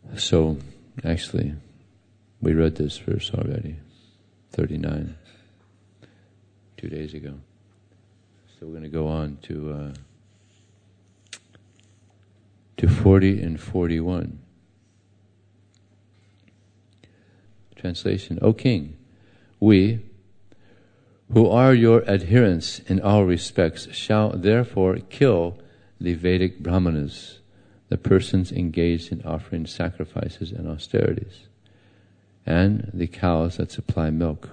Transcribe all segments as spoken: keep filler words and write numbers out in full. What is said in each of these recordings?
So, actually, we read this verse already, thirty-nine, two days ago. So we're going to go on to uh, to forty and forty-one. Translation: O King, we, who are your adherents in all respects, shall therefore kill the Vedic Brahmanas, the persons engaged in offering sacrifices and austerities, and the cows that supply milk,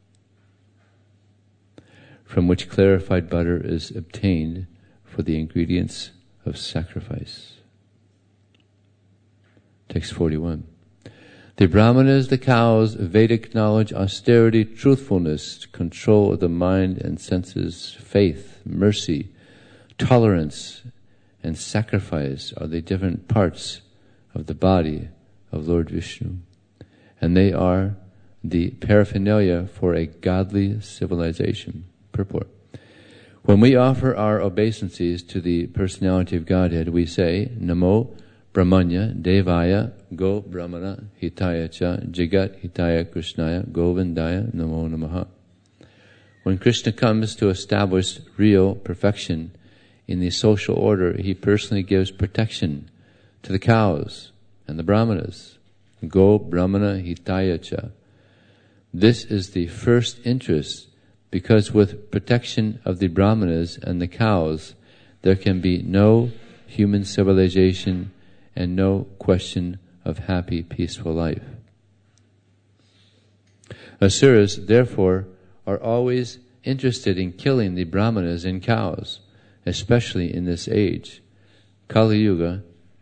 from which clarified butter is obtained for the ingredients of sacrifice. Text forty-one. The Brahmanas, the cows, Vedic knowledge, austerity, truthfulness, control of the mind and senses, faith, mercy, tolerance, and sacrifice are the different parts of the body of Lord Vishnu. And they are the paraphernalia for a godly civilization. Purport. When we offer our obeisances to the personality of Godhead, we say, Namo Brahmanya Devaya Go Brahmana Hitaya Cha Jagat Hitaya Krishnaya Govindaya Namo Namaha. When Krishna comes to establish real perfection in the social order, he personally gives protection to the cows and the Brahmanas. Go Brahmana Hitaya Cha. This is the first interest, because with protection of the Brahmanas and the cows, there can be no human civilization and no question of happy, peaceful life. Asuras, therefore, are always interested in killing the Brahmanas and cows, especially in this age. Kali Yuga,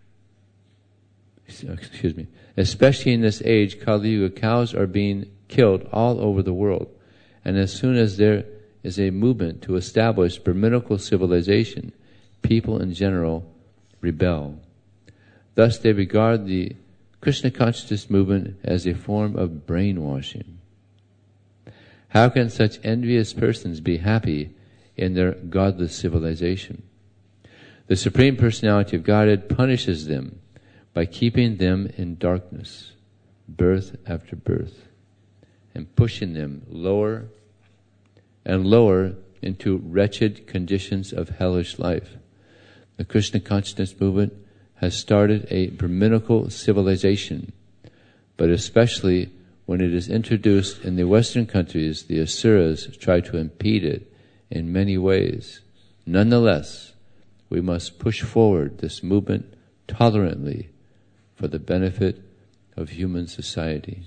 excuse me, especially in this age, Kali Yuga, cows are being killed all over the world. And as soon as there is a movement to establish Brahminical civilization, people in general rebel. Thus they regard the Krishna consciousness movement as a form of brainwashing. How can such envious persons be happy in their godless civilization? The Supreme Personality of Godhead punishes them by keeping them in darkness, birth after birth, and pushing them lower and lower into wretched conditions of hellish life. The Krishna consciousness movement has started a Brahminical civilization, but especially when it is introduced in the Western countries, the Asuras try to impede it in many ways. Nonetheless, we must push forward this movement tolerantly for the benefit of human society.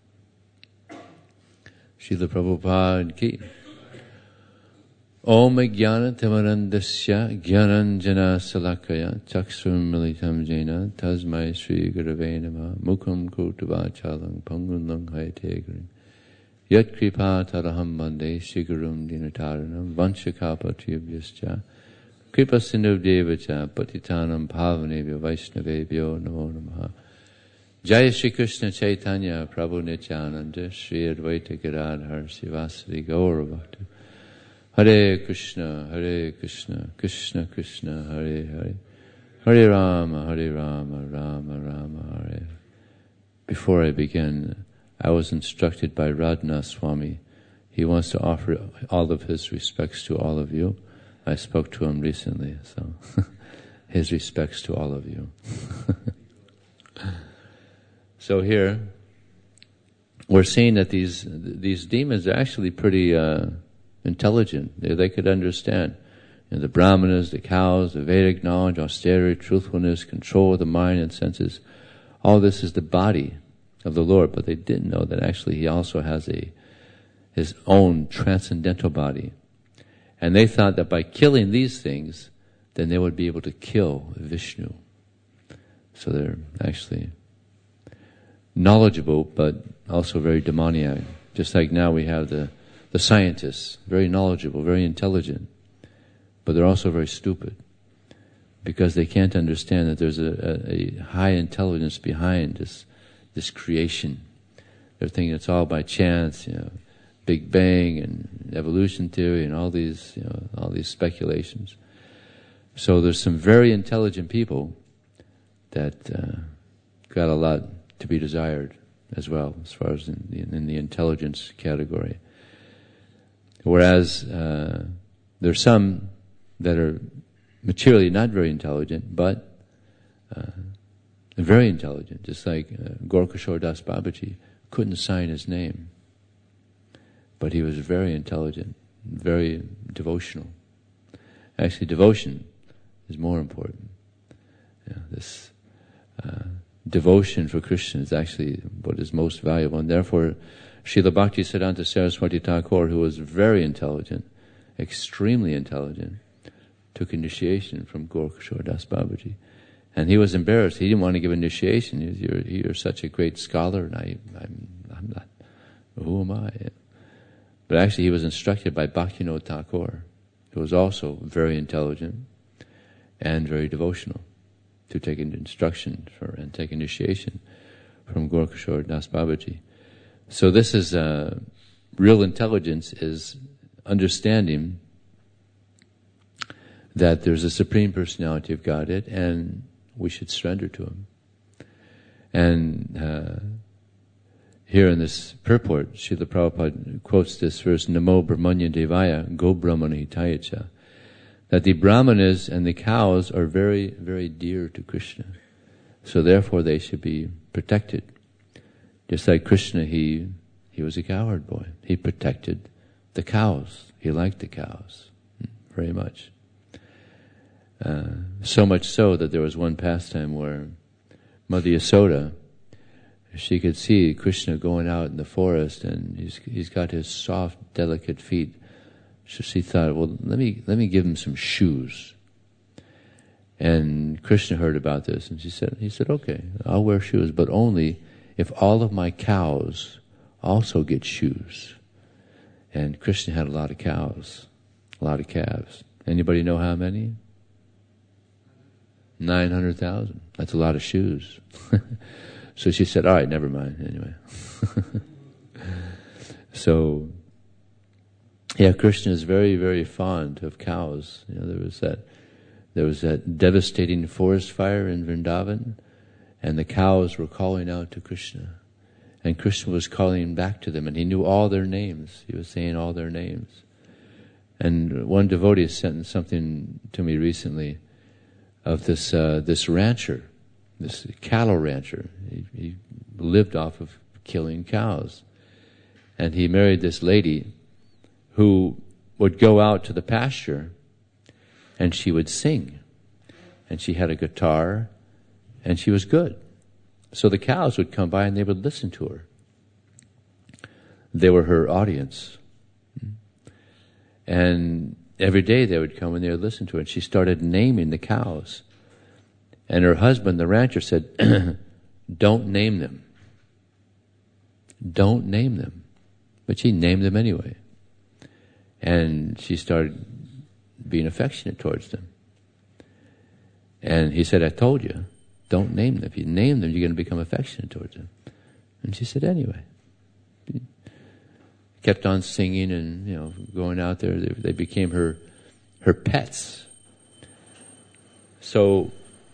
Srila Prabhupada ki. Om Jnana Tamarandasya Jnananjana Salakaya Chakshur Militam Jena Tasmai Sri Gurave Namah Mukham Kurtavachalam Pangunlang Hayategrim Yat Kripa Taraham Bande Sigurum Dinataranam Vanshakapa Tiyabhyascha Kripa Sindhu Devacha Patitanam Pavanebhyo Vaishnavebhyo Namo Namaha. Jaya Shri Krishna Chaitanya Prabhu Nityananda Shri Advaita Giradhar Sivasari Gauravata. Hare Krishna, Hare Krishna, Krishna Krishna, Hare Hare, Hare Rama, Hare Rama, Rama Rama, Hare. Before I begin, I was instructed by Radhanath Swami. He wants to offer all of his respects to all of you. I spoke to him recently, so his respects to all of you. So here, we're seeing that these these demons are actually pretty uh, intelligent. They, they could understand. You know, the Brahmanas, the cows, the Vedic knowledge, austerity, truthfulness, control of the mind and senses. All this is the body of the Lord, but they didn't know that actually He also has a His own transcendental body. And they thought that by killing these things, then they would be able to kill Vishnu. So they're actually knowledgeable, but also very demoniac. Just like now we have the The scientists, very knowledgeable, very intelligent, but they're also very stupid because they can't understand that there's a, a, a high intelligence behind this this creation. They're thinking it's all by chance, you know, Big Bang and evolution theory and all these, you know, all these speculations. So there's some very intelligent people that uh, got a lot to be desired as well, as far as in the, in the intelligence category. Whereas uh, there's some that are materially not very intelligent, but uh, very intelligent, just like uh, Gaura Das Babaji couldn't sign his name, but he was very intelligent, very devotional. Actually, devotion is more important. Yeah, this uh, devotion for Krishna is actually what is most valuable, and therefore Srila Bhaktisiddhanta Saraswati Thakur, who was very intelligent, extremely intelligent, took initiation from Gaura Das Babaji. And he was embarrassed. He didn't want to give initiation. He was, you're, you're such a great scholar, and I, I'm, I'm not, who am I? But actually he was instructed by Bhaktivinoda Thakur, who was also very intelligent and very devotional, to take instruction for and take initiation from Gaura Das Babaji. So this is, uh, real intelligence is understanding that there's a Supreme Personality of Godhead and we should surrender to Him. And uh, here in this purport, Srila Prabhupada quotes this verse, Namo Brahmanya Devaya Go Brahmana Hitayacha, that the Brahmanas and the cows are very, very dear to Krishna. So therefore they should be protected. Just like Krishna, he he was a cowherd boy. He protected the cows. He liked the cows very much. Uh, so much so that there was one pastime where Mother Yasoda, she could see Krishna going out in the forest, and he's he's got his soft, delicate feet. So she thought, well, let me let me give him some shoes. And Krishna heard about this, and she said, he said, okay, I'll wear shoes, but only if all of my cows also get shoes. And Krishna had a lot of cows, a lot of calves. Anybody know how many? nine hundred thousand. That's a lot of shoes. So she said, all right, never mind, anyway. So, yeah, Krishna is very, very fond of cows. You know, there was that, there was that devastating forest fire in Vrindavan, and the cows were calling out to Krishna. And Krishna was calling back to them, and he knew all their names. He was saying all their names. And one devotee sent something to me recently of this uh, this rancher, this cattle rancher. He, he lived off of killing cows. And he married this lady who would go out to the pasture and she would sing. And she had a guitar and she was good. So the cows would come by and they would listen to her. They were her audience. And every day they would come and they would listen to her. And she started naming the cows. And her husband, the rancher, said, don't name them. Don't name them. But she named them anyway. And she started being affectionate towards them. And he said, I told you, don't name them. If you name them, you're going to become affectionate towards them. And she said, anyway. Kept on singing and, you know, going out there. They, they became her her pets. So,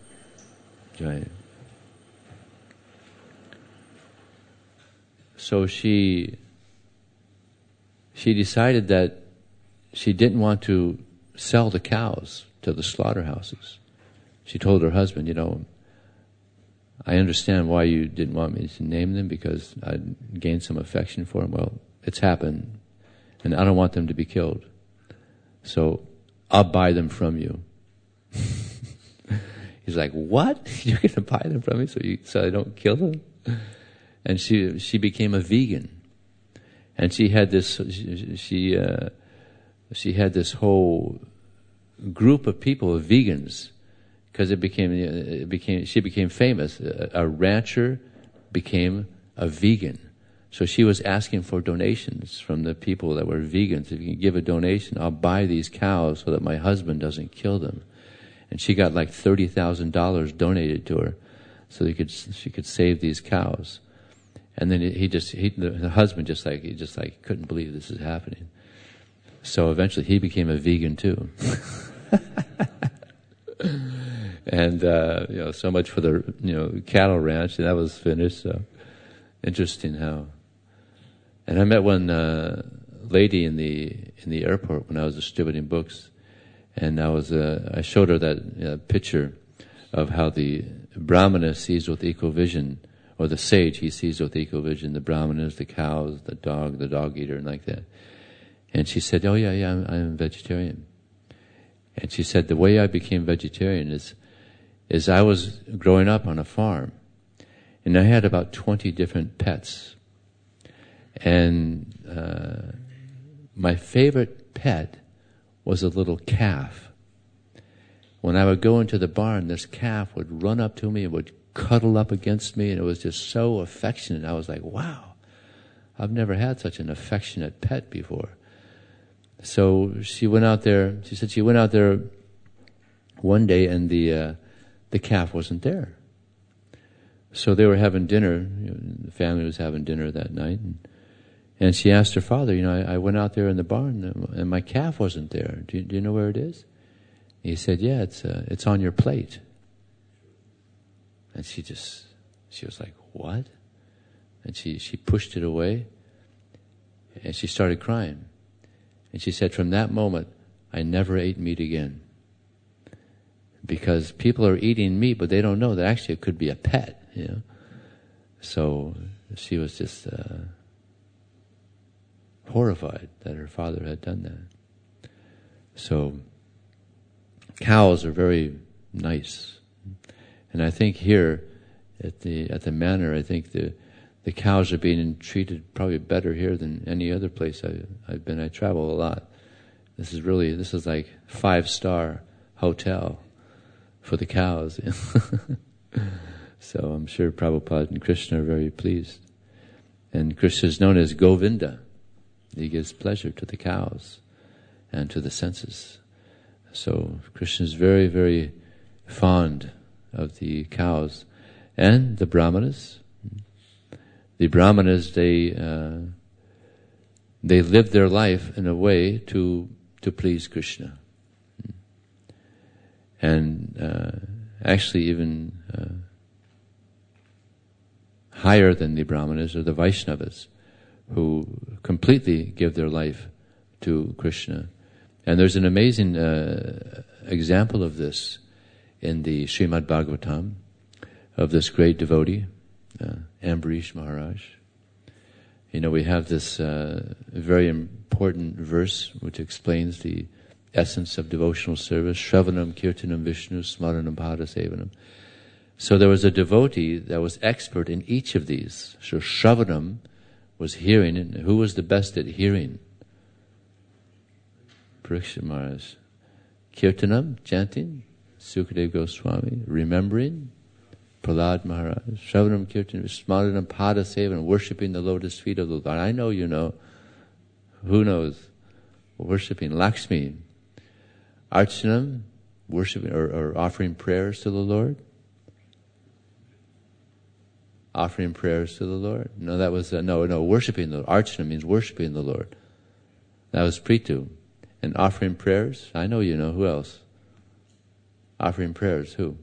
so she she decided that she didn't want to sell the cows to the slaughterhouses. She told her husband, you know, I understand why you didn't want me to name them, because I'd gained some affection for them. Well, it's happened, and I don't want them to be killed. So I'll buy them from you. He's like, what? You're going to buy them from me so you so I don't kill them? And she she became a vegan, and she had this she she, uh, she had this whole group of people, of vegans, because it became it became she became famous. A, a rancher became a vegan. So she was asking for donations from the people that were vegans. If you can give a donation, I'll buy these cows so that my husband doesn't kill them. And she got like thirty thousand dollars donated to her so he could, she could save these cows. And then he just, he, the husband just like, he just like couldn't believe this is happening. So eventually he became a vegan too. And, uh, you know, so much for the, you know, cattle ranch, and that was finished, so interesting how. And I met one, uh, lady in the, in the airport when I was distributing books, and I was, uh, I showed her that uh, picture of how the Brahmana sees with equal vision, or the sage, he sees with equal vision, the Brahmanas, the cows, the dog, the dog eater, and like that. And she said, oh yeah, yeah, I'm, I'm vegetarian. And she said, the way I became vegetarian is, is I was growing up on a farm, and I had about twenty different pets. And uh, my favorite pet was a little calf. When I would go into the barn, this calf would run up to me and would cuddle up against me, and it was just so affectionate. I was like, wow, I've never had such an affectionate pet before. So she went out there, she said she went out there one day, and the uh, the calf wasn't there. So they were having dinner, you know, the family was having dinner that night, and, and she asked her father, you know, I, I went out there in the barn, and my calf wasn't there. Do you, do you know where it is? He said, yeah, it's uh, it's on your plate. And she just, she was like, what? And she, she pushed it away, and she started crying. And she said, from that moment, I never ate meat again. Because people are eating meat, but they don't know that actually it could be a pet, you know. So she was just uh, horrified that her father had done that. So cows are very nice. And I think here at the at the manor, I think the the cows are being treated probably better here than any other place I, I've been. I travel a lot. This is really, this is like five-star hotel for the cows. So I'm sure Prabhupada and Krishna are very pleased. And Krishna is known as Govinda. He gives pleasure to the cows and to the senses. So Krishna is very, very fond of the cows and the Brahmanas. The Brahmanas, they uh, they live their life in a way to to please Krishna, and uh, actually even uh, higher than the Brahmanas are the Vaishnavas, who completely give their life to Krishna. And there's an amazing uh, example of this in the Srimad Bhagavatam, of this great devotee, uh, Ambarish Maharaj. You know, we have this uh, very important verse which explains the essence of devotional service, Shravanam Kirtanam Vishnu Smaranam Padasevanam. So there was a devotee that was expert in each of these. So Shravanam was hearing, and who was the best at hearing? Parikshit Maharaj. Kirtanam, chanting, Sukadeva Goswami, remembering, Prahlad Maharaj, Shravanam Kirtan, Smaranam Padasevanam, worshipping the lotus feet of the Lord. I know you know. Who knows? Worshipping Lakshmi. Archanam, worshiping or, or offering prayers to the Lord. Offering prayers to the Lord. No, that was, uh, no, no, worshipping the Lord. Archana means worshipping the Lord. That was Pritu. And offering prayers, I know you know. Who else? Offering prayers, who?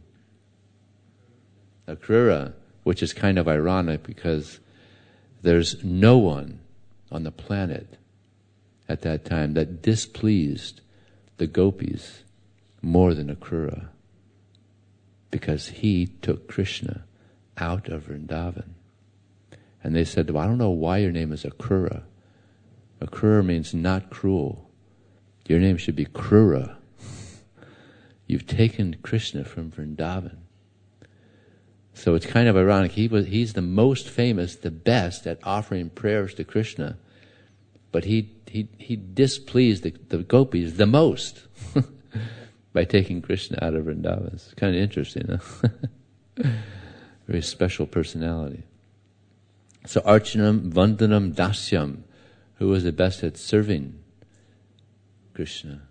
Akrura, which is kind of ironic because there's no one on the planet at that time that displeased the gopis more than Akrura, because he took Krishna out of Vrindavan. And they said, well, I don't know why your name is Akrura. Akrura means not cruel. Your name should be Krura. You've taken Krishna from Vrindavan. So it's kind of ironic. He was, he's the most famous, the best at offering prayers to Krishna, but he he he displeased the, the gopis the most by taking Krishna out of Vrindavan. It's kind of interesting, huh? Very special personality. So Archanam, Vandanam, Dasyam, who was the best at serving Krishna?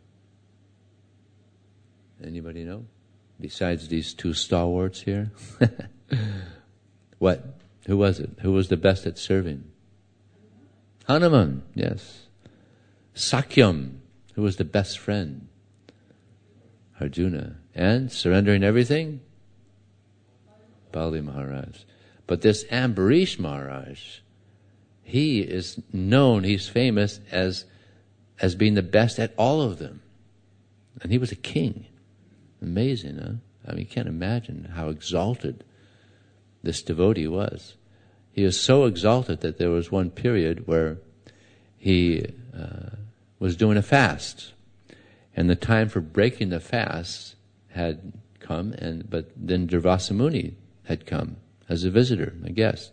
Anybody know? Besides these two stalwarts here? What? Who was it? Who was the best at serving? Hanuman, yes. Sakyam, who was the best friend? Arjuna. And surrendering everything? Bali Maharaj. But this Ambarish Maharaj, he is known, he's famous as, as being the best at all of them. And he was a king. Amazing, huh? I mean, you can't imagine how exalted this devotee was. He was so exalted that there was one period where he uh, was doing a fast. And the time for breaking the fast had come, and but then Durvasa Muni had come as a visitor, a guest.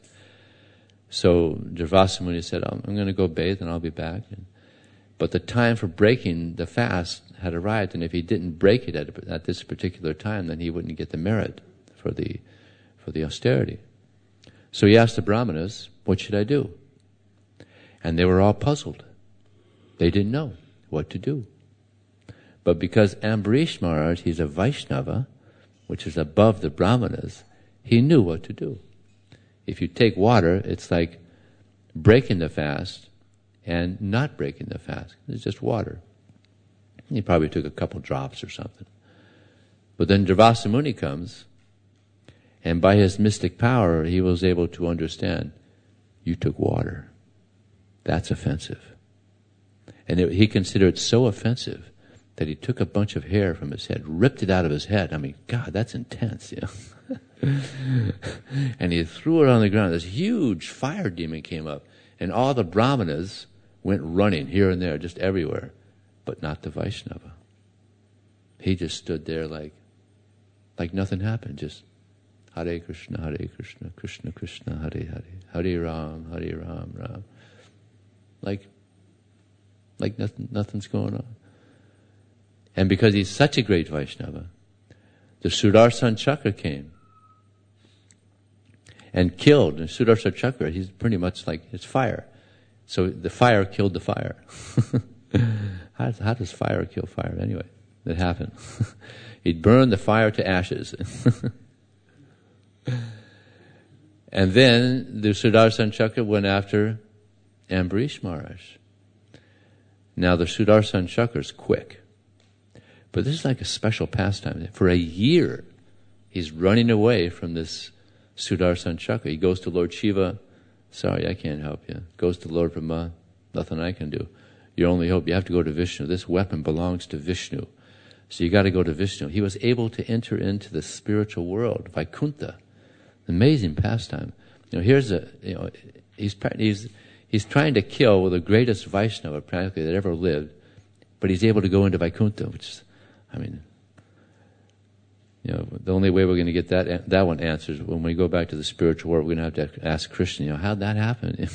So Durvasa Muni said, I'm, I'm going to go bathe and I'll be back. And, but the time for breaking the fast had arrived, and if he didn't break it at, at this particular time, then he wouldn't get the merit for the for the austerity. So he asked the Brahmanas, what should I do? And they were all puzzled. They didn't know what to do. But because Ambarish Maharaj, he's a Vaishnava, which is above the Brahmanas, he knew what to do. If you take water, it's like breaking the fast and not breaking the fast. It's just water. He probably took a couple drops or something. But then Durvasa Muni comes, and by his mystic power, he was able to understand, you took water. That's offensive. And it, he considered it so offensive that he took a bunch of hair from his head, ripped it out of his head. I mean, God, that's intense, you know. And he threw it on the ground. This huge fire demon came up, and all the Brahmanas went running here and there, just everywhere, but not the Vaishnava. He just stood there like, like nothing happened, just Hare Krishna, Hare Krishna, Krishna Krishna, Hare Hare, Hare Ram, Hare Ram, Ram. Like, like nothing, nothing's going on. And because he's such a great Vaishnava, the Sudarshan Chakra came and killed. And Sudarshan Chakra, he's pretty much like, it's fire. So the fire killed the fire. how, how does fire kill fire? Anyway, that happened. He'd burned the fire to ashes. And then the Sudarshan Chakra went after Ambarish Maharaj. Now the Sudarshan Chakra is quick. But this is like a special pastime. For a year, he's running away from this Sudarshan Chakra. He goes to Lord Shiva, sorry, I can't help you. Goes to Lord Brahma, nothing I can do. Your only hope, you have to go to Vishnu. This weapon belongs to Vishnu. So you got to go to Vishnu. He was able to enter into the spiritual world, Vaikuntha. Amazing pastime. You know, here's a, you know, he's, he's, he's trying to kill well, the greatest Vaishnava practically that ever lived, but he's able to go into Vaikuntha, which is, I mean, you know, the only way we're going to get that that one answered when we go back to the spiritual world, we're going to have to ask Krishna, you know, how'd that happen?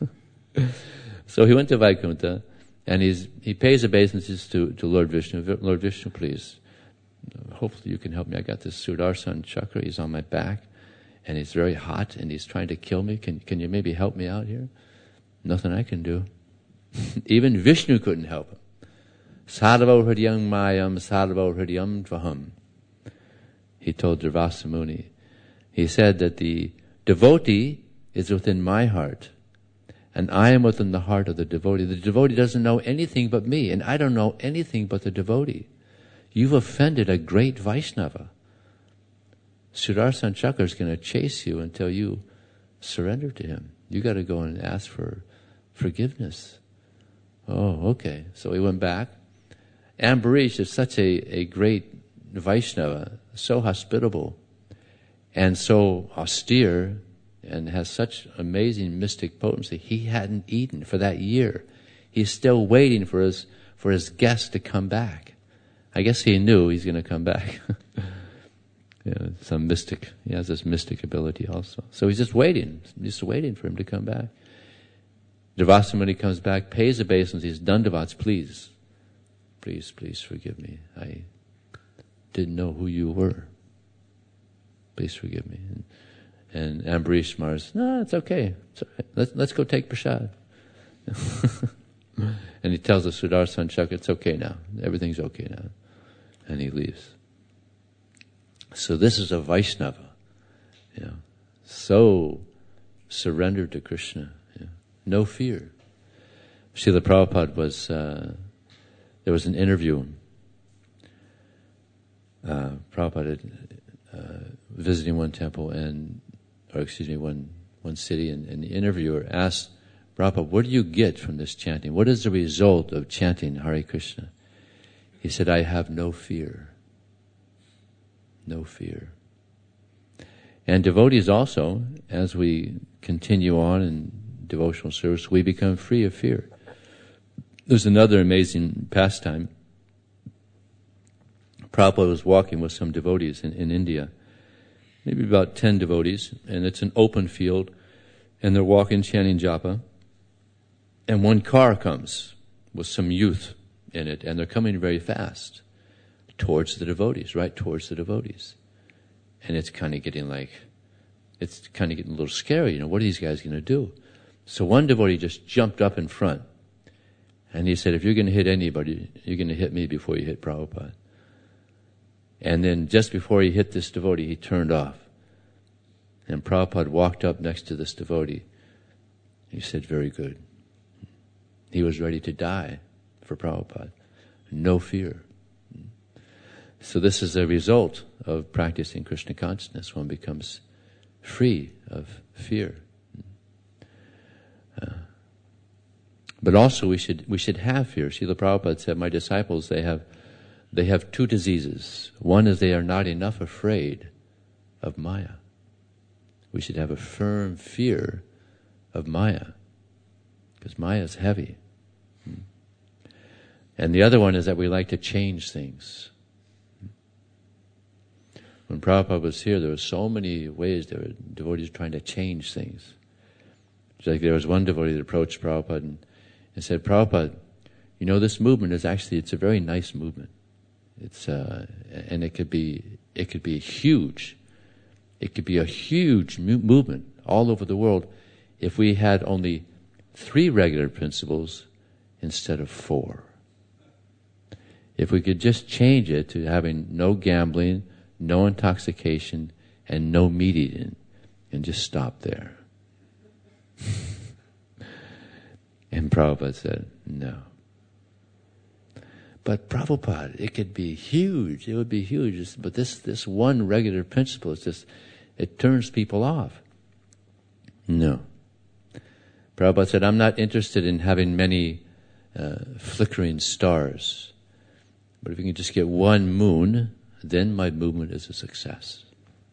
So he went to Vaikuntha, and he's he pays obeisances to, to Lord Vishnu. Lord Vishnu, please, hopefully you can help me. I got this Sudarshan Chakra. He's on my back, and he's very hot, and he's trying to kill me. Can can you maybe help me out here? Nothing I can do. Even Vishnu couldn't help him. Sadhavo hridyam mayam, sadhavo hridyam tvaham. He told Durvasa Muni. He said that the devotee is within my heart, and I am within the heart of the devotee. The devotee doesn't know anything but me, and I don't know anything but the devotee. You've offended a great Vaishnava. Sudarshan Chakra is going to chase you until you surrender to him. You got to go and ask for forgiveness. Oh, okay. So he went back. Ambarish is such a, a great Vaishnava, so hospitable and so austere and has such amazing mystic potency. He hadn't eaten for that year. He's still waiting for his for his guest to come back. I guess he knew he's going to come back. You know, some mystic. He has this mystic ability also. So he's just waiting, just waiting for him to come back. Durvasa Muni comes back, pays obeisances, Dandavats, please, please, please forgive me. I didn't know who you were. Please forgive me. And, and Ambarish Maharaj says, no, it's okay. It's all right. Let's, let's go take prasad. And he tells the Sudarshan Chakra, it's okay now. Everything's okay now. And he leaves. So this is a Vaishnava, you know, so surrendered to Krishna, you know, no fear. Srila Prabhupada was, uh, there was an interview uh, Prabhupada uh, visiting one temple and, or excuse me, one one city, and, and the interviewer asked Prabhupada, "What do you get from this chanting? What is the result of chanting Hare Krishna?" He said, "I have no fear. No fear." And devotees also, as we continue on in devotional service, we become free of fear. There's another amazing pastime. Prabhupada was walking with some devotees in, in India, maybe about ten devotees, and it's an open field, and they're walking chanting japa, and one car comes with some youth in it, and they're coming very fast towards the devotees, right towards the devotees. And it's kind of getting like, it's kind of getting a little scary, you know, what are these guys going to do? So one devotee just jumped up in front, and he said, "If you're going to hit anybody, you're going to hit me before you hit Prabhupada." And then just before he hit this devotee, he turned off. And Prabhupada walked up next to this devotee. He said, "Very good." He was ready to die for Prabhupada. No fear. So this is a result of practicing Krishna consciousness. One becomes free of fear. Uh, but also we should we should have fear. Srila Prabhupada said, "My disciples, they have they have two diseases. One is they are not enough afraid of Maya." We should have a firm fear of Maya, because Maya is heavy. And the other one is that we like to change things. When Prabhupada was here, there were so many ways there were devotees trying to change things. It's like there was one devotee that approached Prabhupada and, and said, "Prabhupada, you know, this movement is actually, it's a very nice movement. It's uh, and it could be it could be huge. It could be a huge mu- movement all over the world if we had only three regular principles instead of four. If we could just change it to having no gambling, no intoxication, and no meat eating, and just stop there." And Prabhupada said, "No. But Prabhupada, it could be huge. It would be huge. But this, this one regular principle is just, it turns people off." No. Prabhupada said, "I'm not interested in having many uh, flickering stars. But if you can just get one moon, then my movement is a success."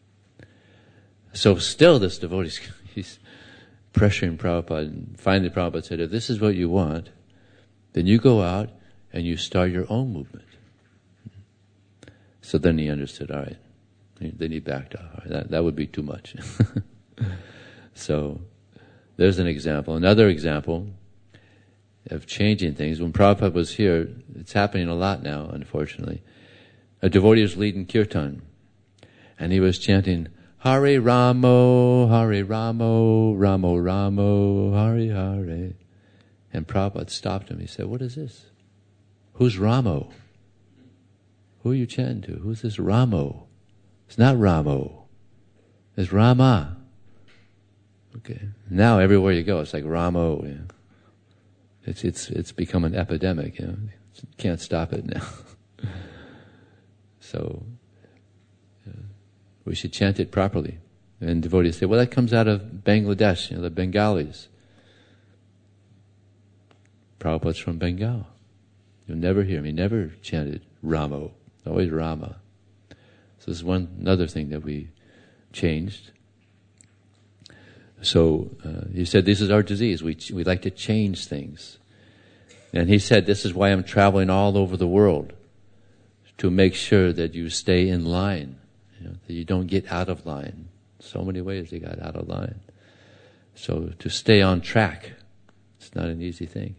So still this devotee, he's pressuring Prabhupada. And finally Prabhupada said, "If this is what you want, then you go out and you start your own movement." So then he understood, all right. Then he backed off. All right, that, that would be too much. So there's an example. Another example of changing things. When Prabhupada was here, it's happening a lot now, unfortunately. A devotee was leading kirtan, and he was chanting, "Hare Ramo, Hare Ramo, Ramo Ramo, Hare Hare." And Prabhupada stopped him. He said, "What is this? Who's Ramo? Who are you chanting to? Who's this Ramo? It's not Ramo. It's Rama." Okay. Now everywhere you go, it's like Ramo. You know. It's it's it's become an epidemic. You know, you can't stop it now. So uh, we should chant it properly. And devotees say, "Well, that comes out of Bangladesh. You know, the Bengalis." Prabhupada's from Bengal. You'll never hear him. He never chanted Ramo. Always Rama. So this is one another thing that we changed. So uh, he said, "This is our disease. We we like to change things." And he said, "This is why I'm traveling all over the world, to make sure that you stay in line, you know, that you don't get out of line." So many ways they got out of line. So to stay on track, it's not an easy thing.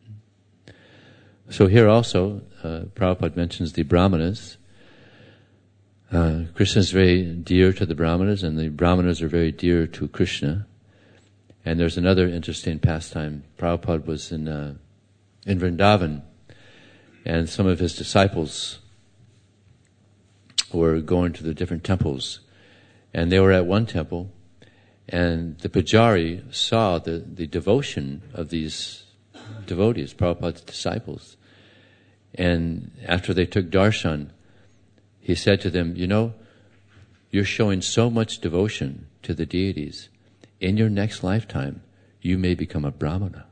So here also, uh, Prabhupada mentions the Brahmanas. Uh, Krishna is very dear to the Brahmanas, and the Brahmanas are very dear to Krishna. And there's another interesting pastime. Prabhupada was in uh, in Vrindavan, and some of his disciples were going to the different temples. And they were at one temple, and the Pujari saw the, the devotion of these devotees, Prabhupada's disciples. And after they took darshan, he said to them, you know, you're showing so much devotion to the deities. In your next lifetime, you may become a brahmana.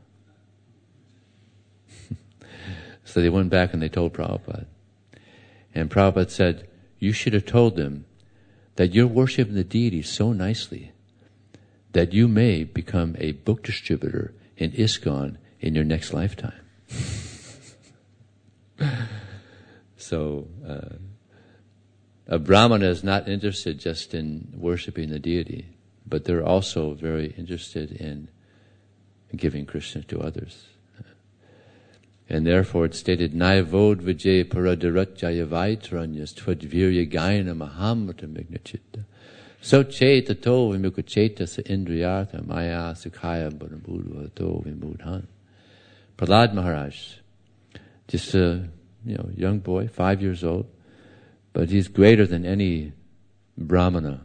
So they went back and they told Prabhupada. And Prabhupada said, you should have told them that you're worshiping the deity so nicely that you may become a book distributor in ISKCON in your next lifetime. So, uh, a brahmana is not interested just in worshiping the deity, but they're also very interested in giving Krishna to others. And therefore it's stated, Nayavod vijay paradaratjaya vaitranyas tvadvirya gaina mahamata mignachitta. So cheta to vimukacheta sa indriyartha maya sukhaya bharambudu to vimudhan. Prahlad Maharaj, just a you know young boy, five years old, but he's greater than any brahmana.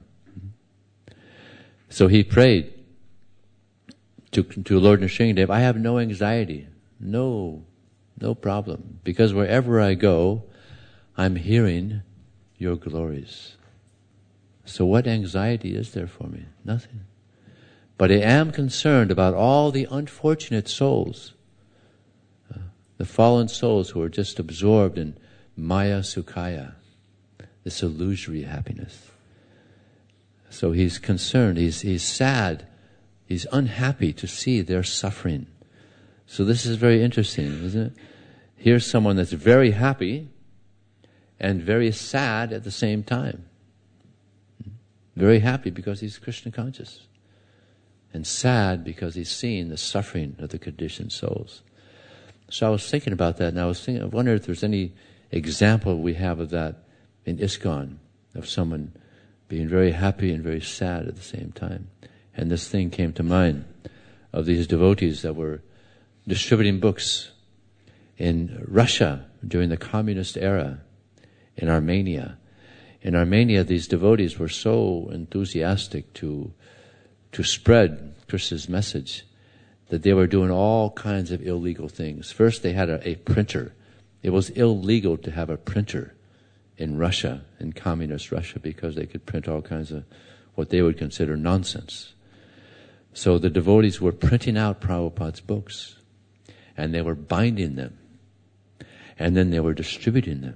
So he prayed to to Lord Nrsingadev, I have no anxiety, no no problem, because wherever I go, I'm hearing your glories. So what anxiety is there for me? Nothing. But I am concerned about all the unfortunate souls, uh, the fallen souls who are just absorbed in Maya Sukhaya, this illusory happiness. So he's concerned, he's, he's sad, he's unhappy to see their suffering. So this is very interesting, isn't it? Here's someone that's very happy and very sad at the same time. Very happy because he's Krishna conscious, and sad because he's seeing the suffering of the conditioned souls. So I was thinking about that, and I was thinking, I wonder if there's any example we have of that in ISKCON, of someone being very happy and very sad at the same time. And this thing came to mind of these devotees that were distributing books in Russia during the communist era, in Armenia. In Armenia, these devotees were so enthusiastic to to spread Krishna's message that they were doing all kinds of illegal things. First, they had a, a printer. It was illegal to have a printer in Russia, in communist Russia, because they could print all kinds of what they would consider nonsense. So the devotees were printing out Prabhupada's books, and they were binding them, and then they were distributing them.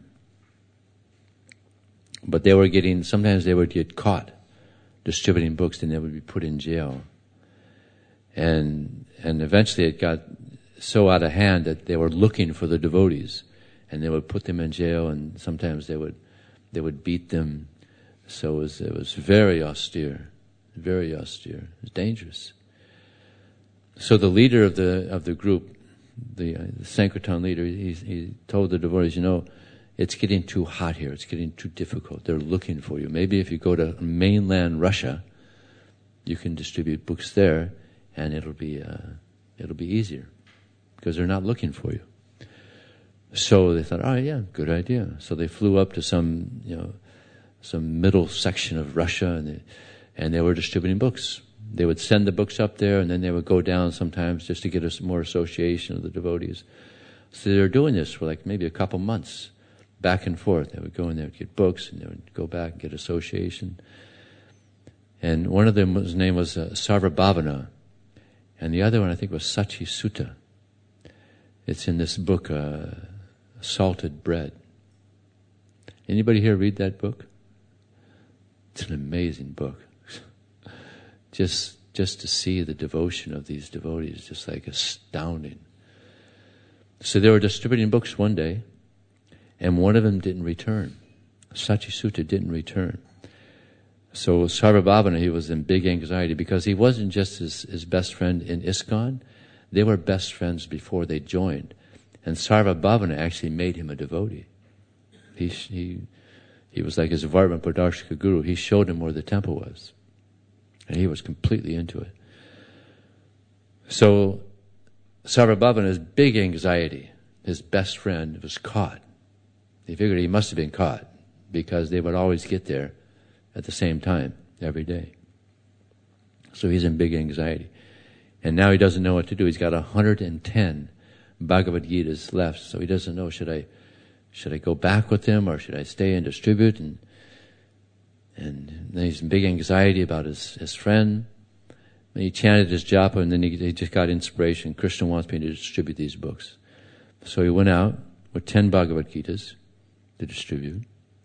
But they were getting, sometimes they would get caught distributing books, and they would be put in jail. And and eventually it got so out of hand that they were looking for the devotees, and they would put them in jail, and sometimes they would they would beat them. So it was, it was very austere, very austere. It was dangerous. So the leader of the of the group, the, uh, the Sankirtan leader, he, he told the devotees, you know, it's getting too hot here. It's getting too difficult. They're looking for you. Maybe if you go to mainland Russia, you can distribute books there, and it'll be uh, it'll be easier because they're not looking for you. So they thought, oh yeah, good idea. So they flew up to some you know some middle section of Russia, and they, and they were distributing books. They would send the books up there, and then they would go down sometimes just to get us more association of the devotees. So they were doing this for like maybe a couple months. Back and forth. They would go in there and get books, and they would go back and get association. And one of them, his name was uh, Sarvabhavana, and the other one I think was Sachi Sutta. It's in this book, uh, Salted Bread. Anybody here read that book? It's an amazing book. just, just to see the devotion of these devotees, just like astounding. So they were distributing books one day, and one of them didn't return. Sachi Sutta didn't return. So Sarvabhavana, he was in big anxiety because he wasn't just his, his best friend in ISKCON. They were best friends before they joined. And Sarvabhavana actually made him a devotee. He he, he was like his Vartman Pradarshika guru. He showed him where the temple was. And he was completely into it. So Sarvabhavana's big anxiety, his best friend, was caught. They figured he must have been caught because they would always get there at the same time every day. So he's in big anxiety. And now he doesn't know what to do. He's got one hundred ten Bhagavad Gitas left, so he doesn't know, should I should I go back with him or should I stay and distribute? And and then he's in big anxiety about his, his friend. And he chanted his japa, and then he, he just got inspiration. Krishna wants me to distribute these books. So he went out with ten Bhagavad Gitas to distribute.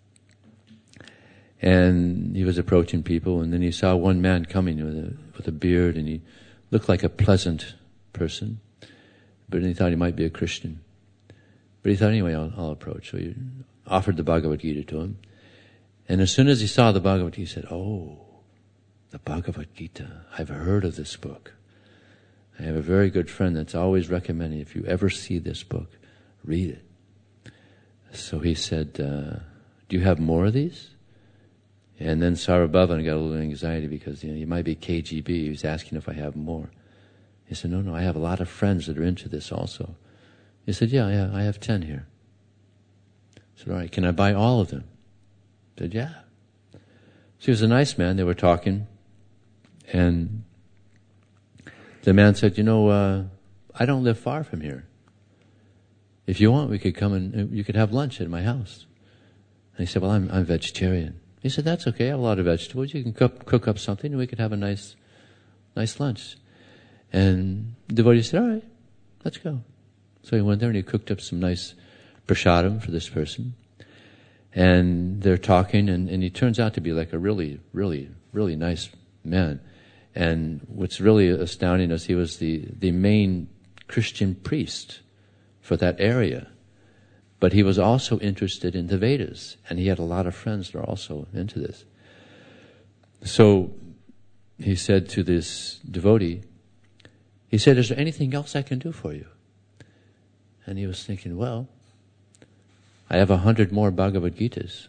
And he was approaching people, and then he saw one man coming with a, with a beard, and he looked like a pleasant person. But then he thought he might be a Christian. But he thought, anyway, I'll, I'll approach. So he offered the Bhagavad Gita to him. And as soon as he saw the Bhagavad Gita, he said, oh, the Bhagavad Gita. I've heard of this book. I have a very good friend that's always recommending, if you ever see this book, read it. So he said, uh, do you have more of these? And then Sarabhavan got a little anxiety because, you know, he might be K G B. He was asking if I have more. He said, no, no, I have a lot of friends that are into this also. He said, yeah, yeah, I have ten here. I said, all right, can I buy all of them? He said, yeah. So he was a nice man. They were talking. And the man said, you know, uh, I don't live far from here. If you want, we could come and you could have lunch at my house. And he said, well, I'm, I'm vegetarian. He said, that's okay. I have a lot of vegetables. You can cook, cook up something and we could have a nice, nice lunch. And the devotee said, all right, let's go. So he went there and he cooked up some nice prasadam for this person. And they're talking, and, and he turns out to be like a really, really, really nice man. And what's really astounding is he was the, the main Christian priest for that area. But he was also interested in the Vedas, and he had a lot of friends that are also into this. So he said to this devotee, he said, is there anything else I can do for you? And he was thinking, well, I have a hundred more Bhagavad Gitas.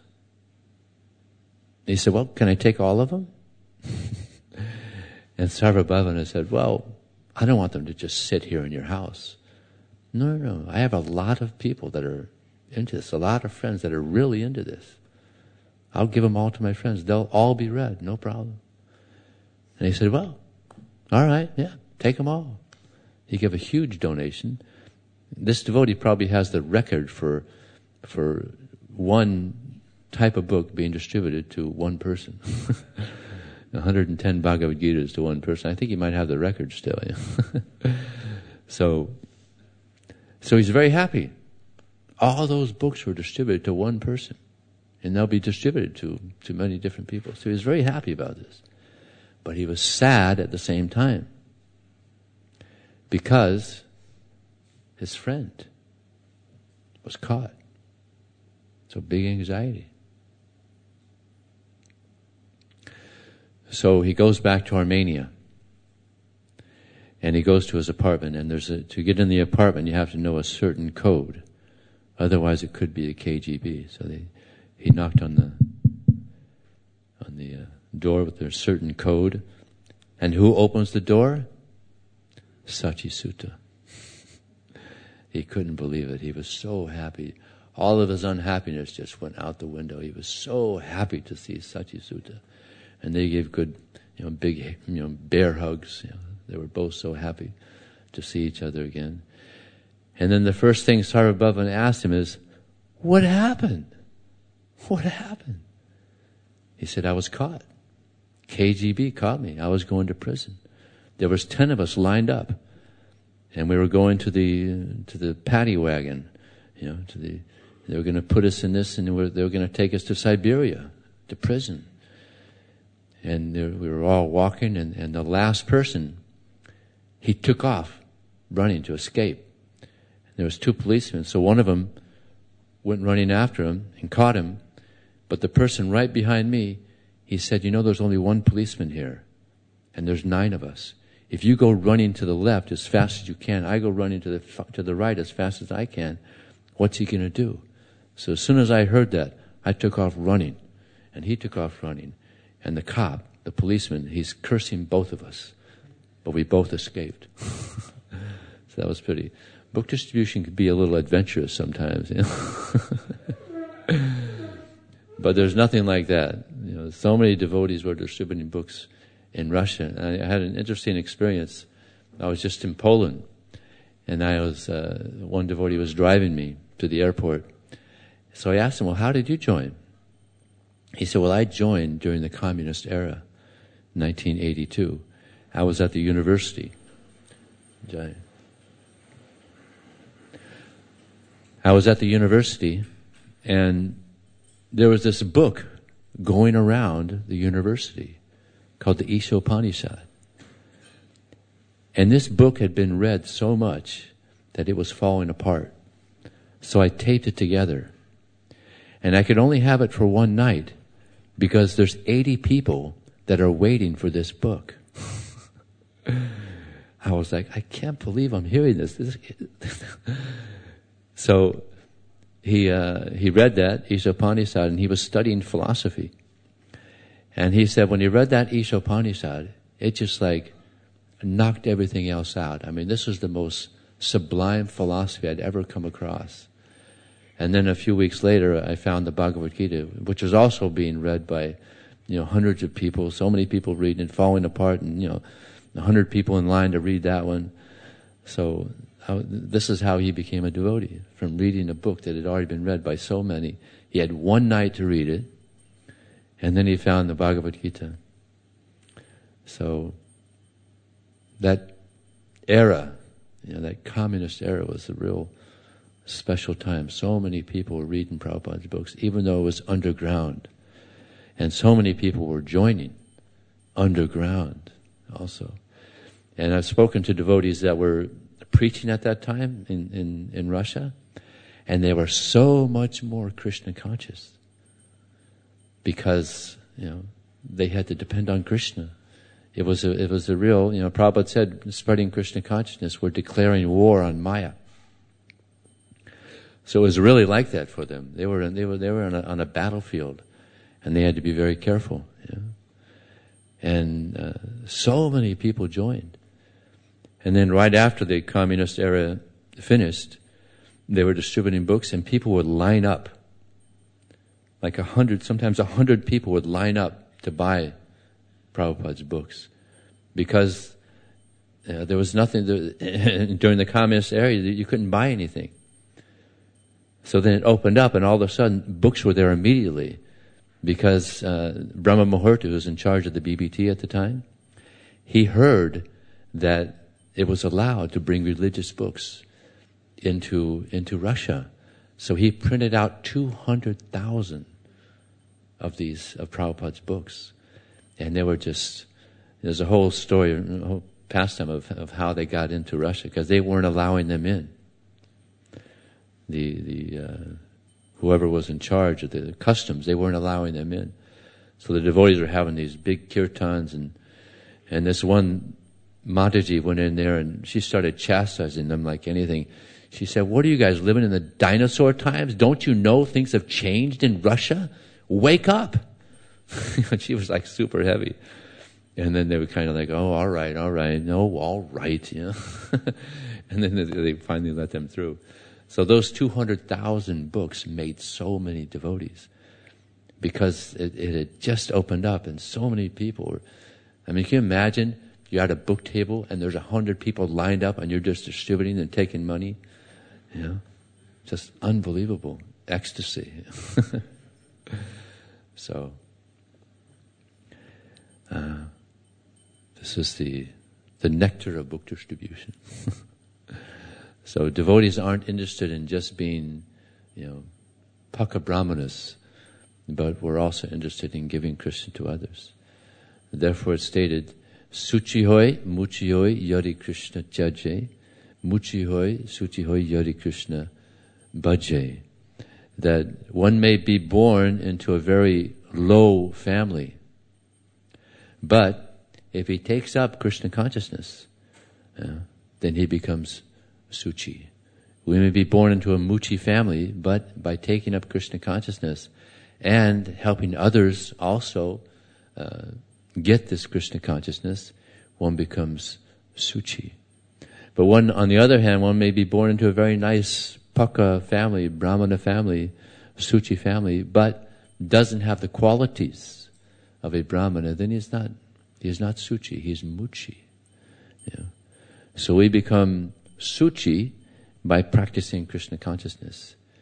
He said, well, can I take all of them? And Sarvabhavana said, well, I don't want them to just sit here in your house. No, no, no. I have a lot of people that are into this, a lot of friends that are really into this. I'll give them all to my friends. They'll all be read, no problem. And he said, well, all right, yeah, take them all. He gave a huge donation. This devotee probably has the record for for one type of book being distributed to one person. one hundred ten Bhagavad Gitas to one person. I think he might have the record still. Yeah. so, so he's very happy. All those books were distributed to one person, and they'll be distributed to, to many different people. So he was very happy about this. But he was sad at the same time, because his friend was caught. So big anxiety. So he goes back to Armenia. And he goes to his apartment, and there's a, to get in the apartment you have to know a certain code. Otherwise it could be the K G B. So they, he knocked on the on the uh, door with a certain code. And who opens the door? Sachi Sutta. He couldn't believe it. He was so happy. All of his unhappiness just went out the window. He was so happy to see Sachi Sutta. And they gave good, you know, big, you know, bear hugs. You know, they were both so happy to see each other again. And then the first thing Sarvabhavan asked him is, what happened? What happened? He said, I was caught. K G B caught me. I was going to prison. There was ten of us lined up. And we were going to the to the paddy wagon, you know, to the, they were going to put us in this, and they were, they were going to take us to Siberia, to prison. And there, we were all walking, and, and the last person, he took off, running to escape. And there was two policemen, so one of them went running after him and caught him. But the person right behind me, he said, you know, there's only one policeman here, and there's nine of us. If you go running to the left as fast as you can, I go running to the to the right as fast as I can, what's he going to do? So as soon as I heard that, I took off running, and he took off running. And the cop, the policeman, he's cursing both of us. But we both escaped. So that was pretty. Book distribution could be a little adventurous sometimes. You know? But there's nothing like that. You know, so many devotees were distributing books in Russia. And I had an interesting experience. I was just in Poland, and I was uh, one devotee was driving me to the airport, So I asked him, well, how did you join? He said, well, I joined during the communist era, nineteen eighty-two. I was at the university. I was at the university, and there was this book going around the university called the Ishopanishad. And this book had been read so much that it was falling apart. So I taped it together. And I could only have it for one night because there's eighty people that are waiting for this book. I was like, I can't believe I'm hearing this. this so he uh, he read that, Ishopanishad, and he was studying philosophy. And he said when he read that Ishopanishad, it just like knocked everything else out. I mean, this was the most sublime philosophy I'd ever come across. And then a few weeks later, I found the Bhagavad Gita, which was also being read by, you know, hundreds of people, so many people reading it, falling apart, and, you know, a hundred people in line to read that one. So how, this is how he became a devotee, from reading a book that had already been read by so many. He had one night to read it, and then he found the Bhagavad Gita. So that era, you know, that communist era was a real special time. So many people were reading Prabhupada's books, even though it was underground. And so many people were joining underground also. And I've spoken to devotees that were preaching at that time in, in, in Russia, and they were so much more Krishna conscious because, you know, they had to depend on Krishna. It was a, it was a real, you know, Prabhupada said, spreading Krishna consciousness, we're declaring war on Maya. So it was really like that for them. They were they were they were on a, on a battlefield, and they had to be very careful. You know? And uh, so many people joined. And then right after the communist era finished, they were distributing books, and people would line up. Like a hundred, sometimes a hundred people would line up to buy Prabhupada's books, because uh, there was nothing to, during the communist era. You couldn't buy anything. So then it opened up, and all of a sudden, books were there immediately, because uh, Brahma Muhurta, who was in charge of the B B T at the time, he heard that it was allowed to bring religious books into into Russia. So he printed out two hundred thousand of these, of Prabhupada's books. And they were just, there's a whole story, a whole pastime of, of how they got into Russia, because they weren't allowing them in. The the uh, whoever was in charge of the customs, they weren't allowing them in. So the devotees were having these big kirtans, and and this one Mataji went in there and she started chastising them like anything. She said, "What are you guys, living in the dinosaur times? Don't you know things have changed in Russia? Wake up!" She was like super heavy. And then they were kind of like, "Oh, all right, all right, no, all right," you know. And then they, they finally let them through. So those two hundred thousand books made so many devotees, because it, it had just opened up, and so many people were, I mean, can you imagine you're at a book table and there's a hundred people lined up and you're just distributing and taking money? You know, just unbelievable ecstasy. So, uh, this is the the nectar of book distribution. So devotees aren't interested in just being, you know, Paka Brahmanas, but we're also interested in giving Krishna to others. Therefore it's stated, Suchi hoy, muchi hoy, yari Krishna jaje, muchi hoy, suchi hoy, yari Krishna bhaje. That one may be born into a very low family, but if he takes up Krishna consciousness, uh, then he becomes Suchi. We may be born into a Muchi family, but by taking up Krishna consciousness and helping others also uh, get this Krishna consciousness, one becomes Suchi. But one, on the other hand, one may be born into a very nice Paka family, Brahmana family, Suchi family, but doesn't have the qualities of a Brahmana, then he's not, he's not Suchi, he's Muchi. You know? So we become Suchi by practicing Krishna consciousness.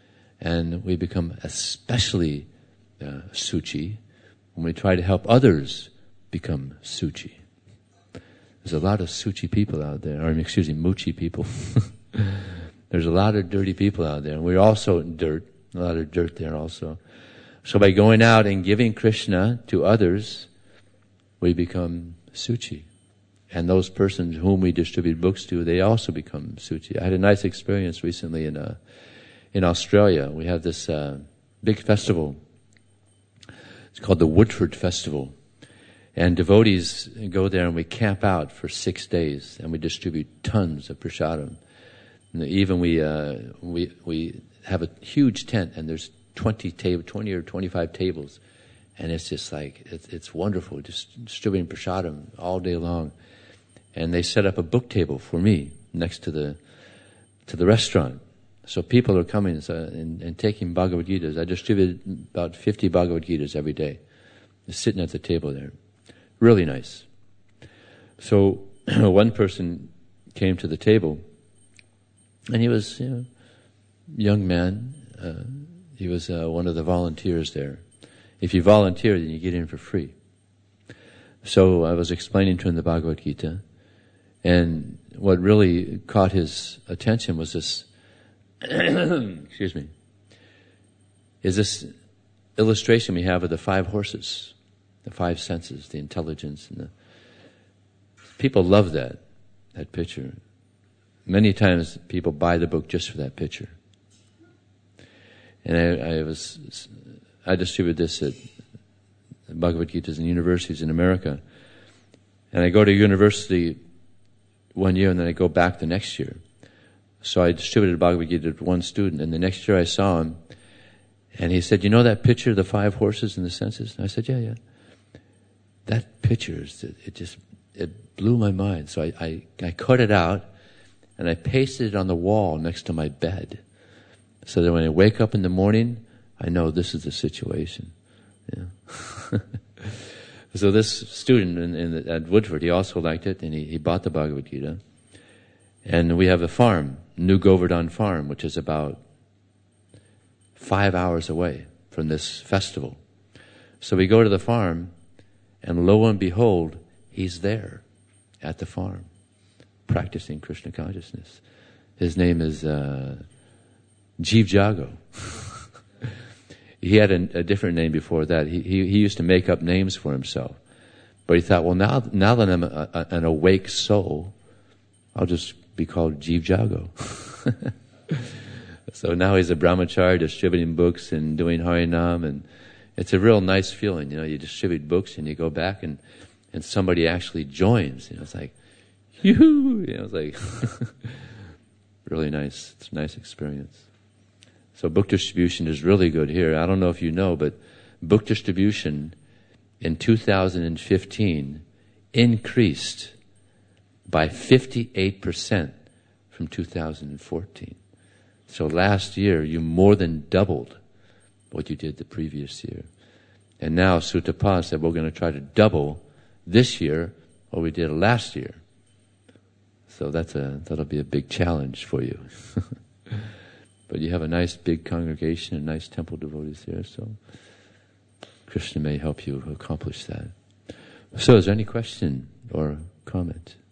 And we become especially uh, suchi when we try to help others become suchi. There's a lot of suchi people out there, or excuse me, muchi people. There's a lot of dirty people out there. We're also dirt, a lot of dirt there also. So by going out and giving Krishna to others, we become suchi. And those persons whom we distribute books to, they also become suchi. I had a nice experience recently in uh, in Australia. We have this uh, big festival. It's called the Woodford Festival. And devotees go there and we camp out for six days and we distribute tons of prasadam. And even we uh, we we have a huge tent and there's twenty table, twenty or twenty-five tables, and it's just like it's, it's wonderful, just distributing prasadam all day long. And they set up a book table for me next to the to the restaurant. So people are coming so, and, and taking Bhagavad Gitas. I distributed about fifty Bhagavad Gitas every day, just sitting at the table there. Really nice. So one person came to the table, and he was, you know, young man. Uh, he was uh, one of the volunteers there. If you volunteer, then you get in for free. So I was explaining to him the Bhagavad Gita, and what really caught his attention was this, excuse me, is this illustration we have of the five horses, the five senses, the intelligence, and the people love that, that picture. Many times people buy the book just for that picture. And I, I was, I distribute this at Bhagavad Gitas in universities in America. And I go to university one year and then I go back the next year. So I distributed Bhagavad Gita to one student, and the next year I saw him and he said, "You know that picture of the five horses and the senses?" And I said, yeah, yeah. That picture, it just, it blew my mind. So I, I, I cut it out and I pasted it on the wall next to my bed. So that when I wake up in the morning, I know this is the situation. Yeah. So this student in, in, at Woodford, he also liked it, and he, he bought the Bhagavad Gita. And we have a farm, New Govardhan Farm, which is about five hours away from this festival. So we go to the farm, and lo and behold, he's there at the farm, practicing Krishna consciousness. His name is uh, Jeev Jago. He had a, a different name before that. He, he he used to make up names for himself. But he thought, well, now now that I'm a, a, an awake soul, I'll just be called Jeev Jago. So now he's a brahmachari distributing books and doing Harinam, and it's a real nice feeling. You know, you distribute books and you go back and, and somebody actually joins. You know, it's like, yoo-hoo! You know, it's like really nice. It's a nice experience. So book distribution is really good here. I don't know if you know, but book distribution in two thousand fifteen increased by fifty-eight percent from two thousand fourteen. So last year, you more than doubled what you did the previous year. And now Sutapa said we're going to try to double this year what we did last year. So that's a that'll be a big challenge for you. But you have a nice big congregation and nice temple devotees there, so Krishna may help you accomplish that. So is there any question or comment?